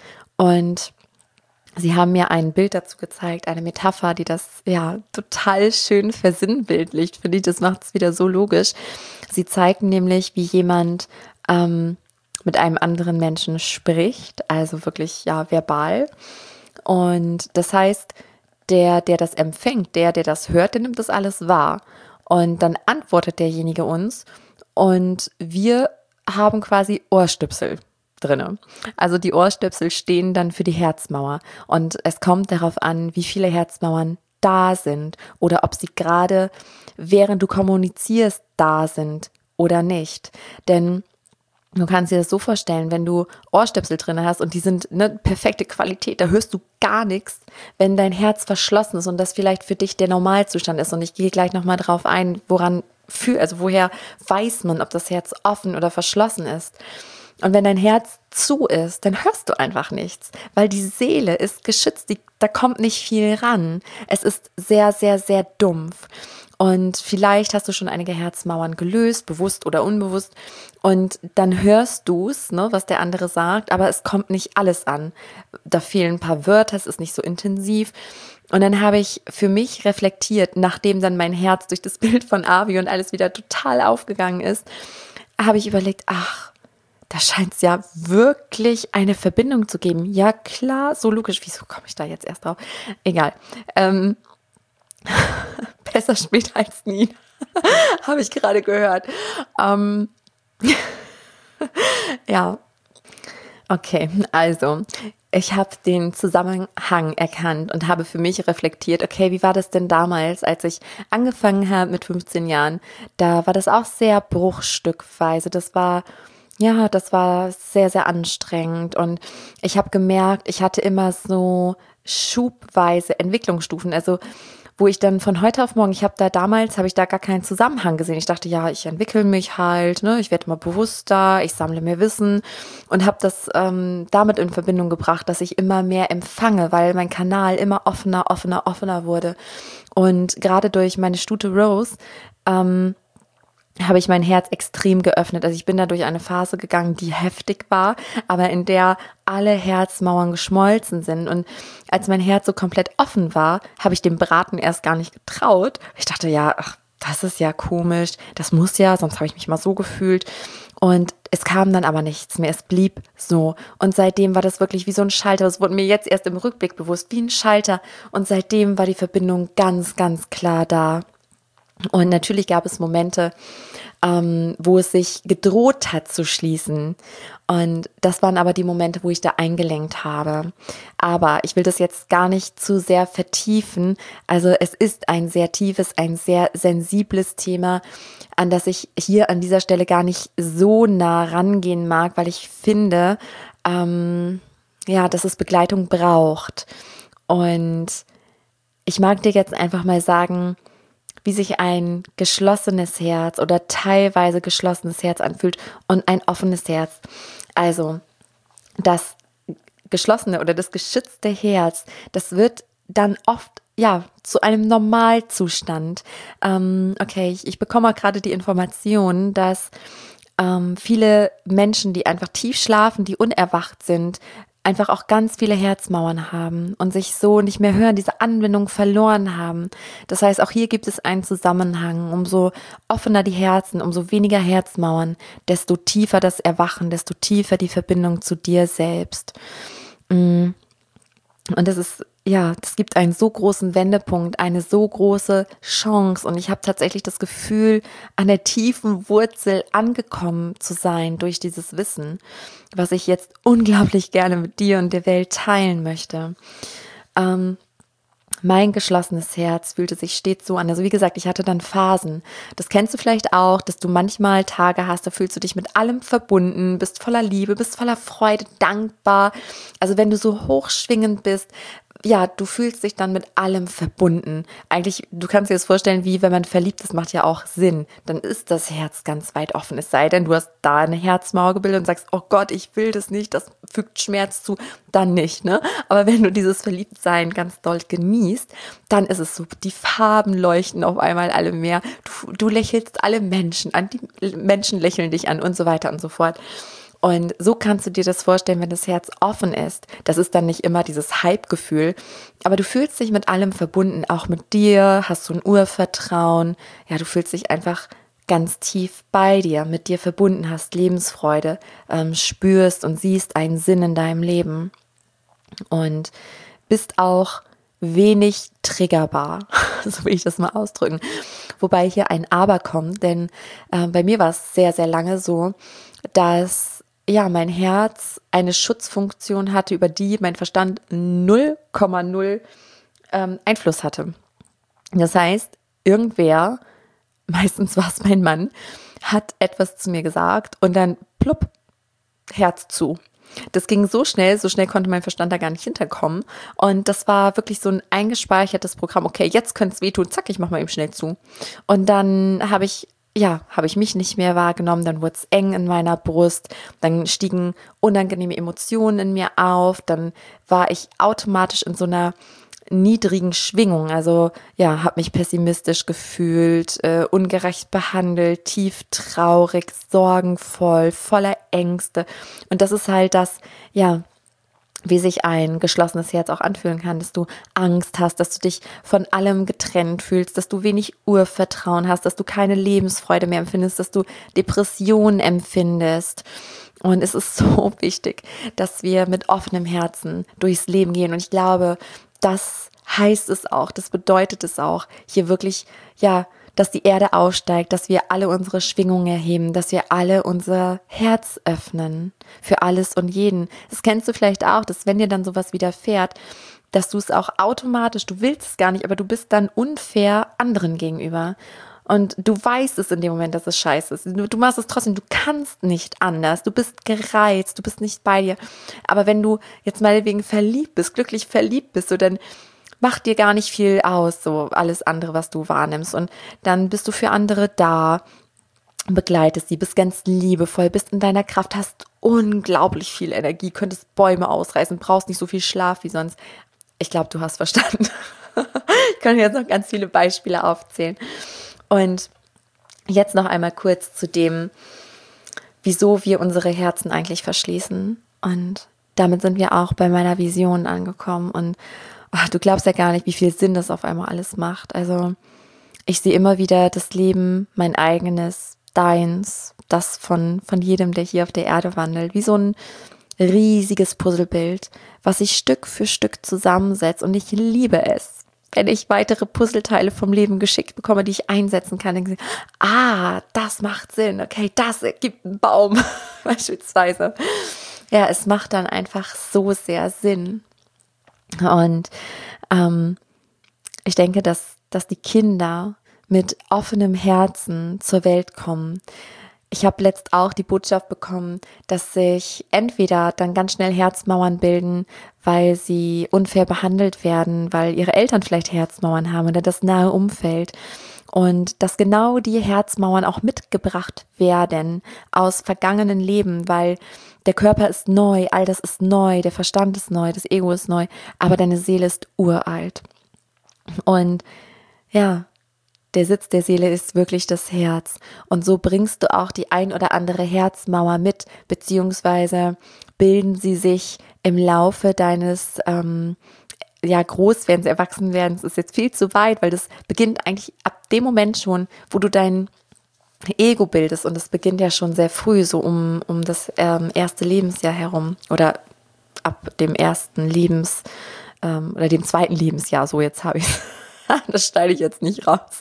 Und sie haben mir ein Bild dazu gezeigt, eine Metapher, die das ja total schön versinnbildlicht, finde ich, das macht es wieder so logisch. Sie zeigten nämlich, wie jemand ähm, mit einem anderen Menschen spricht, also wirklich ja verbal. Und das heißt, der, der das empfängt, der, der das hört, der nimmt das alles wahr. Und dann antwortet derjenige uns und wir haben quasi Ohrstöpsel drinne. Also die Ohrstöpsel stehen dann für die Herzmauer und es kommt darauf an, wie viele Herzmauern da sind oder ob sie gerade, während du kommunizierst, da sind oder nicht. Denn du kannst dir das so vorstellen, wenn du Ohrstöpsel drin hast und die sind eine perfekte Qualität, da hörst du gar nichts, wenn dein Herz verschlossen ist und das vielleicht für dich der Normalzustand ist. Und ich gehe gleich nochmal drauf ein, woran fühl, also woher weiß man, ob das Herz offen oder verschlossen ist. Und wenn dein Herz zu ist, dann hörst du einfach nichts, weil die Seele ist geschützt, die, da kommt nicht viel ran. Es ist sehr, sehr, sehr dumpf. Und vielleicht hast du schon einige Herzmauern gelöst, bewusst oder unbewusst. Und dann hörst du es, ne, was der andere sagt, aber es kommt nicht alles an. Da fehlen ein paar Wörter, es ist nicht so intensiv. Und dann habe ich für mich reflektiert, nachdem dann mein Herz durch das Bild von Avi und alles wieder total aufgegangen ist, habe ich überlegt, ach, da scheint es ja wirklich eine Verbindung zu geben. Ja klar, so logisch. Wieso komme ich da jetzt erst drauf? Egal. Ähm, besser später als nie, habe ich gerade gehört. Ähm, ja, okay, also ich habe den Zusammenhang erkannt und habe für mich reflektiert, okay, wie war das denn damals, als ich angefangen habe mit fünfzehn Jahren? Da war das auch sehr bruchstückweise. Das war Ja, das war sehr, sehr anstrengend und ich habe gemerkt, ich hatte immer so schubweise Entwicklungsstufen, also wo ich dann von heute auf morgen, ich habe da damals, habe ich da gar keinen Zusammenhang gesehen. Ich dachte, ja, ich entwickle mich halt, ne, ich werde immer bewusster, ich sammle mehr Wissen und habe das ähm, damit in Verbindung gebracht, dass ich immer mehr empfange, weil mein Kanal immer offener, offener, offener wurde. Und gerade durch meine Stute Rose, ähm, habe ich mein Herz extrem geöffnet. Also ich bin da durch eine Phase gegangen, die heftig war, aber in der alle Herzmauern geschmolzen sind. Und als mein Herz so komplett offen war, habe ich dem Braten erst gar nicht getraut. Ich dachte, ja, ach, das ist ja komisch, das muss ja, sonst habe ich mich mal so gefühlt. Und es kam dann aber nichts mehr, es blieb so. Und seitdem war das wirklich wie so ein Schalter. Es wurde mir jetzt erst im Rückblick bewusst, wie ein Schalter. Und seitdem war die Verbindung ganz, ganz klar da. Und natürlich gab es Momente, ähm, wo es sich gedroht hat zu schließen. Und das waren aber die Momente, wo ich da eingelenkt habe. Aber ich will das jetzt gar nicht zu sehr vertiefen. Also es ist ein sehr tiefes, ein sehr sensibles Thema, an das ich hier an dieser Stelle gar nicht so nah rangehen mag, weil ich finde, ähm, ja, dass es Begleitung braucht. Und ich mag dir jetzt einfach mal sagen, wie sich ein geschlossenes Herz oder teilweise geschlossenes Herz anfühlt und ein offenes Herz. Also das geschlossene oder das geschützte Herz, das wird dann oft ja zu einem Normalzustand. Ähm, okay, ich, ich bekomme auch gerade die Information, dass ähm, viele Menschen, die einfach tief schlafen, die unerwacht sind, einfach auch ganz viele Herzmauern haben und sich so nicht mehr hören, diese Anbindung verloren haben. Das heißt, auch hier gibt es einen Zusammenhang. Umso offener die Herzen, umso weniger Herzmauern, desto tiefer das Erwachen, desto tiefer die Verbindung zu dir selbst. Und das ist, ja, das gibt einen so großen Wendepunkt, eine so große Chance. Und ich habe tatsächlich das Gefühl, an der tiefen Wurzel angekommen zu sein durch dieses Wissen, was ich jetzt unglaublich gerne mit dir und der Welt teilen möchte. Ähm, Mein geschlossenes Herz fühlte sich stets so an. Also wie gesagt, ich hatte dann Phasen. Das kennst du vielleicht auch, dass du manchmal Tage hast, da fühlst du dich mit allem verbunden, bist voller Liebe, bist voller Freude, dankbar. Also wenn du so hochschwingend bist, ja, du fühlst dich dann mit allem verbunden. Eigentlich, du kannst dir das vorstellen, wie wenn man verliebt ist, macht ja auch Sinn. Dann ist das Herz ganz weit offen. Es sei denn, du hast da eine Herzmauer gebildet und sagst, oh Gott, ich will das nicht, das fügt Schmerz zu. Dann nicht, ne? Aber wenn du dieses Verliebtsein ganz doll genießt, dann ist es so, die Farben leuchten auf einmal alle mehr. Du, du lächelst alle Menschen an, die Menschen lächeln dich an und so weiter und so fort. Und so kannst du dir das vorstellen, wenn das Herz offen ist. Das ist dann nicht immer dieses Hype-Gefühl, aber du fühlst dich mit allem verbunden, auch mit dir, hast so ein Urvertrauen. Ja, du fühlst dich einfach ganz tief bei dir, mit dir verbunden, hast Lebensfreude, ähm, spürst und siehst einen Sinn in deinem Leben und bist auch wenig triggerbar, so will ich das mal ausdrücken. Wobei hier ein Aber kommt, denn äh, bei mir war es sehr, sehr lange so, dass ja, mein Herz eine Schutzfunktion hatte, über die mein Verstand null Komma null ähm, Einfluss hatte. Das heißt, irgendwer, meistens war es mein Mann, hat etwas zu mir gesagt und dann plupp, Herz zu. Das ging so schnell, so schnell konnte mein Verstand da gar nicht hinterkommen. Und das war wirklich so ein eingespeichertes Programm. Okay, jetzt könnte es wehtun, zack, ich mach mal eben schnell zu. Und dann habe ich, ja, habe ich mich nicht mehr wahrgenommen, dann wurde es eng in meiner Brust, dann stiegen unangenehme Emotionen in mir auf, dann war ich automatisch in so einer niedrigen Schwingung, also ja, habe mich pessimistisch gefühlt, äh, ungerecht behandelt, tief traurig, sorgenvoll, voller Ängste. Und das ist halt das, ja, wie sich ein geschlossenes Herz auch anfühlen kann, dass du Angst hast, dass du dich von allem getrennt fühlst, dass du wenig Urvertrauen hast, dass du keine Lebensfreude mehr empfindest, dass du Depressionen empfindest. Und es ist so wichtig, dass wir mit offenem Herzen durchs Leben gehen. Und ich glaube, das heißt es auch, das bedeutet es auch, hier wirklich, ja, dass die Erde aufsteigt, dass wir alle unsere Schwingungen erheben, dass wir alle unser Herz öffnen für alles und jeden. Das kennst du vielleicht auch, dass wenn dir dann sowas widerfährt, dass du es auch automatisch, du willst es gar nicht, aber du bist dann unfair anderen gegenüber. Und du weißt es in dem Moment, dass es scheiße ist. Du, du machst es trotzdem, du kannst nicht anders. Du bist gereizt, du bist nicht bei dir. Aber wenn du jetzt meinetwegen verliebt bist, glücklich verliebt bist, so dann macht dir gar nicht viel aus, so alles andere, was du wahrnimmst. Und dann bist du für andere da, begleitest sie, bist ganz liebevoll, bist in deiner Kraft, hast unglaublich viel Energie, könntest Bäume ausreißen, brauchst nicht so viel Schlaf wie sonst. Ich glaube, du hast verstanden. Ich kann jetzt noch ganz viele Beispiele aufzählen. Und jetzt noch einmal kurz zu dem, wieso wir unsere Herzen eigentlich verschließen. Und damit sind wir auch bei meiner Vision angekommen. Und oh, du glaubst ja gar nicht, wie viel Sinn das auf einmal alles macht. Also ich sehe immer wieder das Leben, mein eigenes, deins, das von, von jedem, der hier auf der Erde wandelt, wie so ein riesiges Puzzlebild, was sich Stück für Stück zusammensetzt. Und ich liebe es, wenn ich weitere Puzzleteile vom Leben geschickt bekomme, die ich einsetzen kann, denke ich, ah, das macht Sinn, okay, das ergibt einen Baum, beispielsweise. Ja, es macht dann einfach so sehr Sinn. Und ähm, ich denke, dass, dass die Kinder mit offenem Herzen zur Welt kommen. Ich habe letzt auch die Botschaft bekommen, dass sich entweder dann ganz schnell Herzmauern bilden, weil sie unfair behandelt werden, weil ihre Eltern vielleicht Herzmauern haben oder das nahe Umfeld. Und dass genau die Herzmauern auch mitgebracht werden aus vergangenen Leben, weil der Körper ist neu, all das ist neu, der Verstand ist neu, das Ego ist neu, aber deine Seele ist uralt. Und ja, der Sitz der Seele ist wirklich das Herz. Und so bringst du auch die ein oder andere Herzmauer mit, beziehungsweise bilden sie sich im Laufe deines ähm, ja, Großwerdens, Erwachsenwerdens. Ist jetzt viel zu weit, weil das beginnt eigentlich ab dem Moment schon, wo du dein Ego bildest. Und das beginnt ja schon sehr früh, so um, um das ähm, erste Lebensjahr herum oder ab dem ersten Lebens- ähm, oder dem zweiten Lebensjahr. So, jetzt habe ich es. Das schneide ich jetzt nicht raus.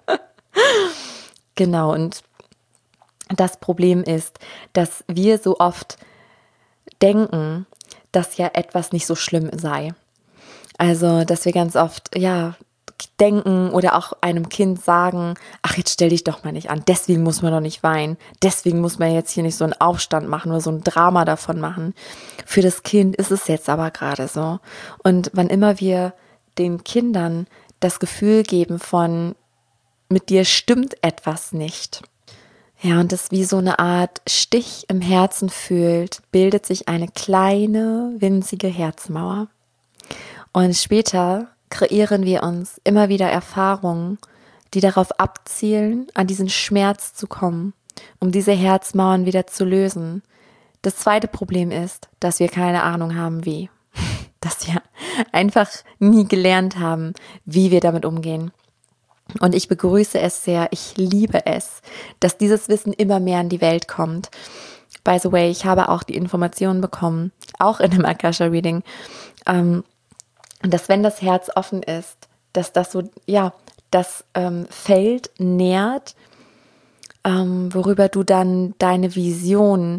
Genau, und das Problem ist, dass wir so oft denken, dass ja etwas nicht so schlimm sei. Also, dass wir ganz oft, ja, denken oder auch einem Kind sagen, ach, jetzt stell dich doch mal nicht an, deswegen muss man doch nicht weinen, deswegen muss man jetzt hier nicht so einen Aufstand machen oder so ein Drama davon machen. Für das Kind ist es jetzt aber gerade so. Und wann immer wir den Kindern das Gefühl geben von, mit dir stimmt etwas nicht. Ja, und das wie so eine Art Stich im Herzen fühlt, bildet sich eine kleine, winzige Herzmauer. Und später kreieren wir uns immer wieder Erfahrungen, die darauf abzielen, an diesen Schmerz zu kommen, um diese Herzmauern wieder zu lösen. Das zweite Problem ist, dass wir keine Ahnung haben, wie. Dass wir einfach nie gelernt haben, wie wir damit umgehen. Und ich begrüße es sehr, ich liebe es, dass dieses Wissen immer mehr in die Welt kommt. By the way, ich habe auch die Informationen bekommen, auch in dem Akasha-Reading, ähm, dass wenn das Herz offen ist, dass das so, ja, das ähm, Feld nährt, ähm, worüber du dann deine Vision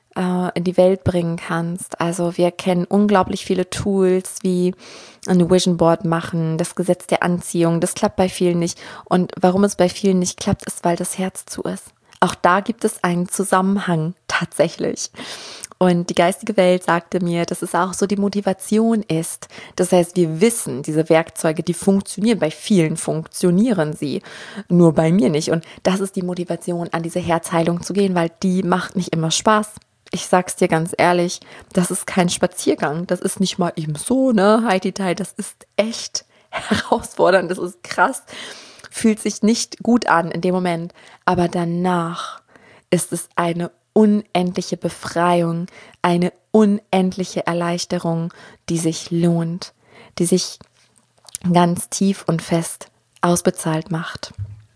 äh, in die Welt bringen kannst. Also wir kennen unglaublich viele Tools wie ein Vision Board machen, das Gesetz der Anziehung. Das klappt bei vielen nicht. Und warum es bei vielen nicht klappt, ist, weil das Herz zu ist. Auch da gibt es einen Zusammenhang tatsächlich. Und die geistige Welt sagte mir, dass es auch so die Motivation ist. Das heißt, wir wissen, diese Werkzeuge, die funktionieren. Bei vielen funktionieren sie, nur bei mir nicht. Und das ist die Motivation, an diese Herzheilung zu gehen, weil die macht nicht immer Spaß. Ich sag's dir ganz ehrlich, das ist kein Spaziergang. Das ist nicht mal eben so, ne, Heidi-Tai. Das ist echt herausfordernd. Das ist krass. Fühlt sich nicht gut an in dem Moment. Aber danach ist es eine unendliche Befreiung, eine unendliche Erleichterung, die sich lohnt, die sich ganz tief und fest ausbezahlt macht.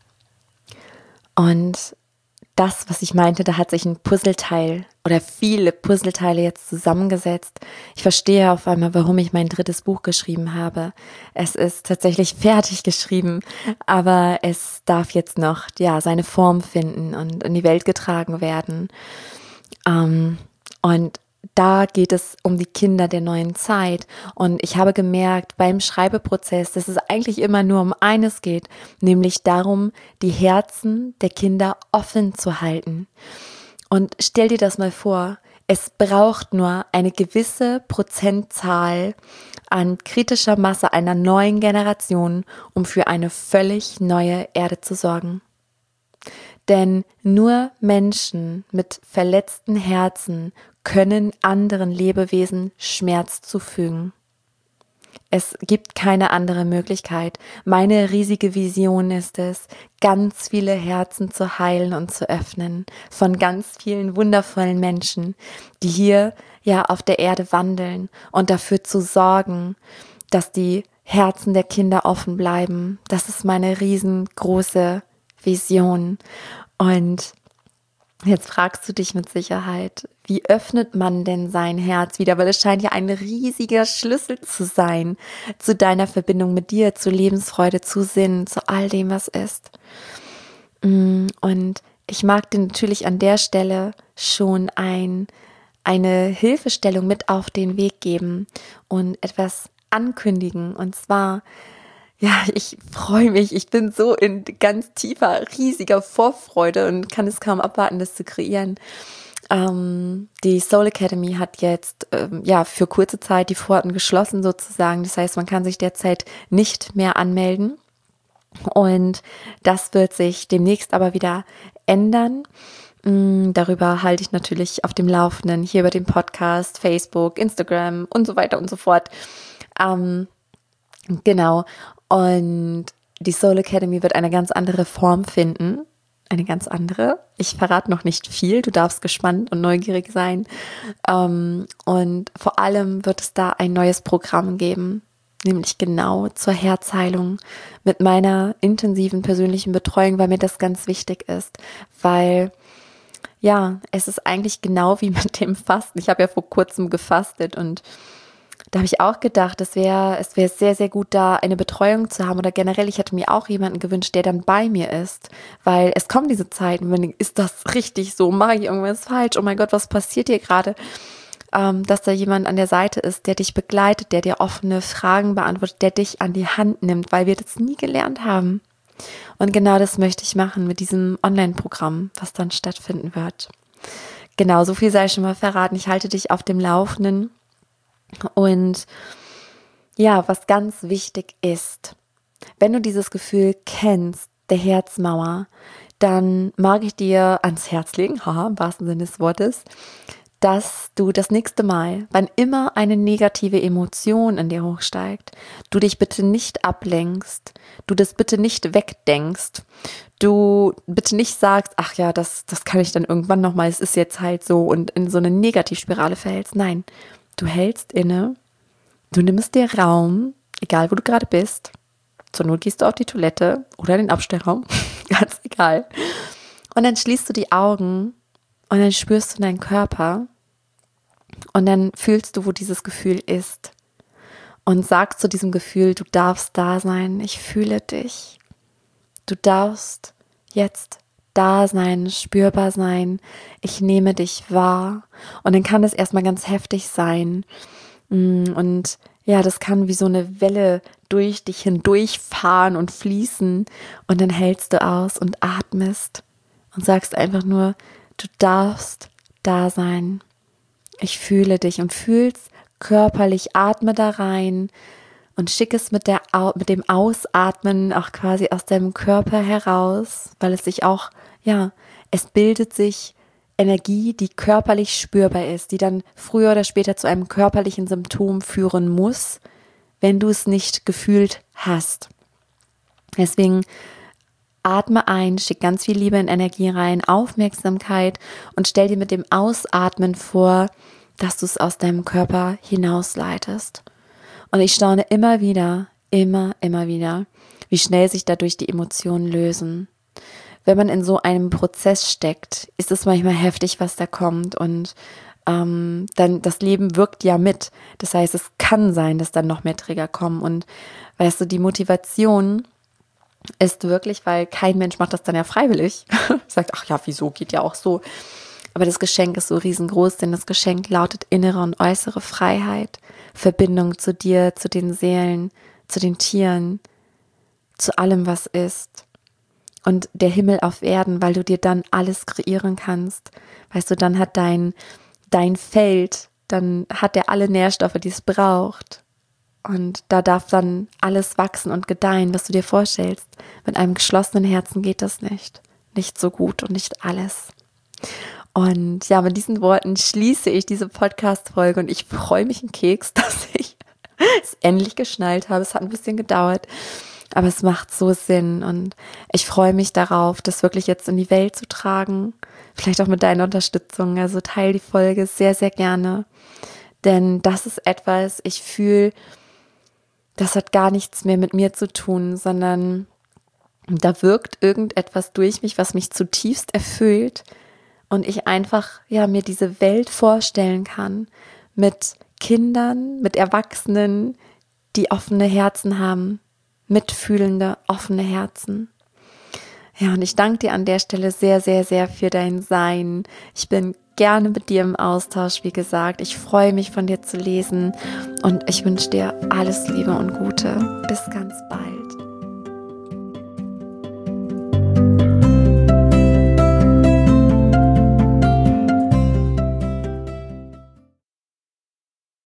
Und das, was ich meinte, da hat sich ein Puzzleteil oder viele Puzzleteile jetzt zusammengesetzt. Ich verstehe auf einmal, warum ich mein drittes Buch geschrieben habe. Es ist tatsächlich fertig geschrieben, aber es darf jetzt noch, ja, seine Form finden und in die Welt getragen werden. Ähm, und da geht es um die Kinder der neuen Zeit. Und ich habe gemerkt beim Schreibeprozess, dass es eigentlich immer nur um eines geht, nämlich darum, die Herzen der Kinder offen zu halten. Und stell dir das mal vor, es braucht nur eine gewisse Prozentzahl an kritischer Masse einer neuen Generation, um für eine völlig neue Erde zu sorgen. Denn nur Menschen mit verletzten Herzen können anderen Lebewesen Schmerz zufügen. Es gibt keine andere Möglichkeit. Meine riesige Vision ist es, ganz viele Herzen zu heilen und zu öffnen von ganz vielen wundervollen Menschen, die hier ja auf der Erde wandeln und dafür zu sorgen, dass die Herzen der Kinder offen bleiben. Das ist meine riesengroße Vision. Und jetzt fragst du dich mit Sicherheit, wie öffnet man denn sein Herz wieder? Weil es scheint ja ein riesiger Schlüssel zu sein zu deiner Verbindung mit dir, zu Lebensfreude, zu Sinn, zu all dem, was ist. Und ich mag dir natürlich an der Stelle schon ein, eine Hilfestellung mit auf den Weg geben und etwas ankündigen. Und zwar, ja, ich freue mich. Ich bin so in ganz tiefer, riesiger Vorfreude und kann es kaum abwarten, das zu kreieren. Ähm, die Soul Academy hat jetzt ähm, ja für kurze Zeit die Pforten geschlossen sozusagen. Das heißt, man kann sich derzeit nicht mehr anmelden. Und das wird sich demnächst aber wieder ändern. Mm, darüber halte ich natürlich auf dem Laufenden, hier über den Podcast, Facebook, Instagram und so weiter und so fort. Ähm, genau. Und die Soul Academy wird eine ganz andere Form finden. Eine ganz andere. Ich verrate noch nicht viel. Du darfst gespannt und neugierig sein. Ähm, und vor allem wird es da ein neues Programm geben, nämlich genau zur Herzheilung mit meiner intensiven persönlichen Betreuung, weil mir das ganz wichtig ist. Weil, ja, es ist eigentlich genau wie mit dem Fasten. Ich habe ja vor kurzem gefastet und da habe ich auch gedacht, es wäre es wäre sehr, sehr gut, da eine Betreuung zu haben oder generell, ich hätte mir auch jemanden gewünscht, der dann bei mir ist, weil es kommen diese Zeiten, wenn ich, ist das richtig so, mache ich irgendwas falsch, oh mein Gott, was passiert hier gerade, ähm, dass da jemand an der Seite ist, der dich begleitet, der dir offene Fragen beantwortet, der dich an die Hand nimmt, weil wir das nie gelernt haben. Und genau das möchte ich machen mit diesem Online-Programm, was dann stattfinden wird. Genau, so viel sei schon mal verraten, ich halte dich auf dem Laufenden. Und ja, was ganz wichtig ist, wenn du dieses Gefühl kennst, der Herzmauer, dann mag ich dir ans Herz legen, haha, im wahrsten Sinne des Wortes, dass du das nächste Mal, wann immer eine negative Emotion in dir hochsteigt, du dich bitte nicht ablenkst, du das bitte nicht wegdenkst, du bitte nicht sagst, ach ja, das, das kann ich dann irgendwann nochmal, es ist jetzt halt so und in so eine Negativspirale verhältst. Nein, du hältst inne, du nimmst dir Raum, egal wo du gerade bist. Zur Not gehst du auf die Toilette oder den Abstellraum, ganz egal. Und dann schließt du die Augen und dann spürst du deinen Körper und dann fühlst du, wo dieses Gefühl ist. Und sagst zu diesem Gefühl, du darfst da sein, ich fühle dich. Du darfst jetzt da sein, spürbar sein. Ich nehme dich wahr. Und dann kann das erstmal ganz heftig sein. Und ja, das kann wie so eine Welle durch dich hindurchfahren und fließen. Und dann hältst du aus und atmest und sagst einfach nur, du darfst da sein. Ich fühle dich und fühlst körperlich, atme da rein und schick es mit, der, mit dem Ausatmen auch quasi aus deinem Körper heraus, weil es sich auch, ja, es bildet sich Energie, die körperlich spürbar ist, die dann früher oder später zu einem körperlichen Symptom führen muss, wenn du es nicht gefühlt hast. Deswegen atme ein, schick ganz viel Liebe und Energie rein, Aufmerksamkeit und stell dir mit dem Ausatmen vor, dass du es aus deinem Körper hinausleitest. Und ich staune immer wieder, immer, immer wieder, wie schnell sich dadurch die Emotionen lösen. Wenn man in so einem Prozess steckt, ist es manchmal heftig, was da kommt und ähm, dann das Leben wirkt ja mit. Das heißt, es kann sein, dass dann noch mehr Trigger kommen und weißt du, die Motivation ist wirklich, weil kein Mensch macht das dann ja freiwillig, sagt, ach ja, wieso, geht ja auch so. Aber das Geschenk ist so riesengroß, denn das Geschenk lautet innere und äußere Freiheit, Verbindung zu dir, zu den Seelen, zu den Tieren, zu allem, was ist. Und der Himmel auf Erden, weil du dir dann alles kreieren kannst. Weißt du, dann hat dein, dein Feld, dann hat er alle Nährstoffe, die es braucht. Und da darf dann alles wachsen und gedeihen, was du dir vorstellst. Mit einem geschlossenen Herzen geht das nicht. Nicht so gut und nicht alles. Und ja, mit diesen Worten schließe ich diese Podcast-Folge und ich freue mich einen Keks, dass ich es endlich geschnallt habe. Es hat ein bisschen gedauert, aber es macht so Sinn und ich freue mich darauf, das wirklich jetzt in die Welt zu tragen. Vielleicht auch mit deiner Unterstützung. Also teile die Folge sehr, sehr gerne, denn das ist etwas, ich fühle, das hat gar nichts mehr mit mir zu tun, sondern da wirkt irgendetwas durch mich, was mich zutiefst erfüllt. Und ich einfach, ja, mir diese Welt vorstellen kann mit Kindern, mit Erwachsenen, die offene Herzen haben, mitfühlende, offene Herzen. Ja, und ich danke dir an der Stelle sehr, sehr, sehr für dein Sein. Ich bin gerne mit dir im Austausch, wie gesagt. Ich freue mich, von dir zu lesen und ich wünsche dir alles Liebe und Gute. Bis ganz bald.